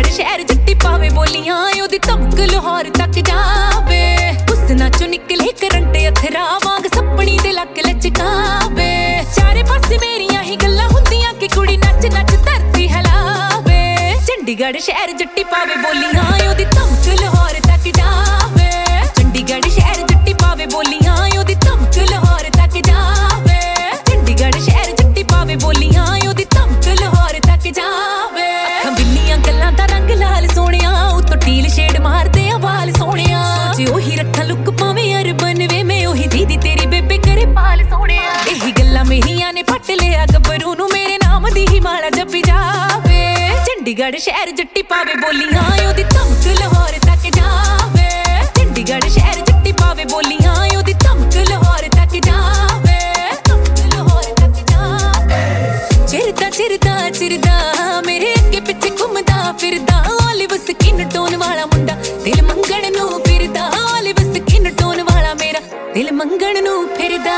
शहर जट्टी पावे बोलियां ओदी धमक लाहौर तक जावे उस नाचो निकले करंट अथरा वांग सपनी दे लक लचकावे चारे पासे मेरियां ही गल्लां हुंदियां कि कुड़ी नच नच धरती हिलावे चंडीगढ़ शहर जट्टी पावे बोलियां ओदी धमक लाहौर तक जावे चंडीगढ़ शहर जट्टी पावे बोलियां ओदी धमक लाहौर तक जावे चंडीगढ़ शहर जट्टी पावे बोलियां ओदी धमक लाहौर तक जावे अखां बिन्नियां गल्लां दा रंग लाल सोहणिया उत्तों टील शेड मारदे आ वाल सोहणिया सोचे ओही रखा लुक पावे अरबन वे मैं ओही दीदी तेरी बेबे करे पाल सोहणिया एही गल्लां मेरियां ने पट लिया गबरू नूं मेरे नाम दी ही माला जपी जावे चंडीगढ़ शहर जट्टी पावे बोलियां ओदी धमक लाहौर तक जावे चंडीगढ़ शहर जट्टी पावे बोलियां ओदी धमक लाहौर तक जावे लाहौर तक जावे चिरदा चिरदा मेरे अगे पिछे घुमदा फिरदा ओलिव स्किन टोन वाला मुंडा दिल मंगण नूं फिरदा ओलिव स्किन टोन वाला मेरा दिल मंगण नूं फिरदा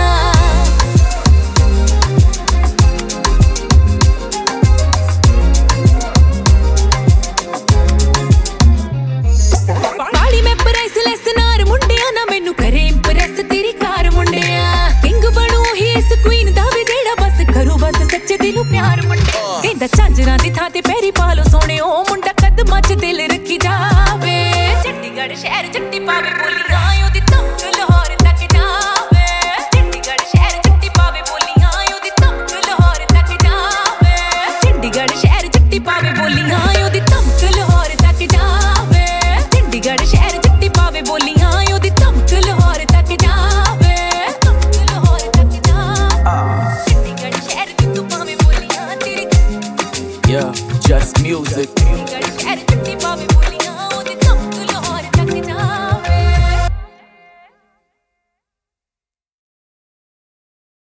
करे इंप्रेस तेरी कार मुंडिया किंग बनू ही इस क्वीन दा वे जेड़ा बस करू बस सच्चे दिलों प्यार मुंडिया कहंदा झांजरां दी थां ते पैरी पा लो सोहणे ओ मुंडा कदमां च दिल रखी जावे चंडीगढ़ शहर जट्टी पावे बोलियां ओदी धमक लाहौर तक जावे चंडीगढ़ शहर जट्टी पावे बोलियां ओदी धमक लाहौर तक जावे चंडीगढ़ शहर जट्टी पावे बोलियां ओदी धमक लाहौर तक जावे चंडीगढ़ शहर जट्टी पावे बोलियां ओदी धमक लाहौर तक जावे लाहौर तक जावे चंडीगढ़ शहर दी तू पावे बोलियां तेरी Yeah, just music. चंडीगढ़ शहर जट्टी पावे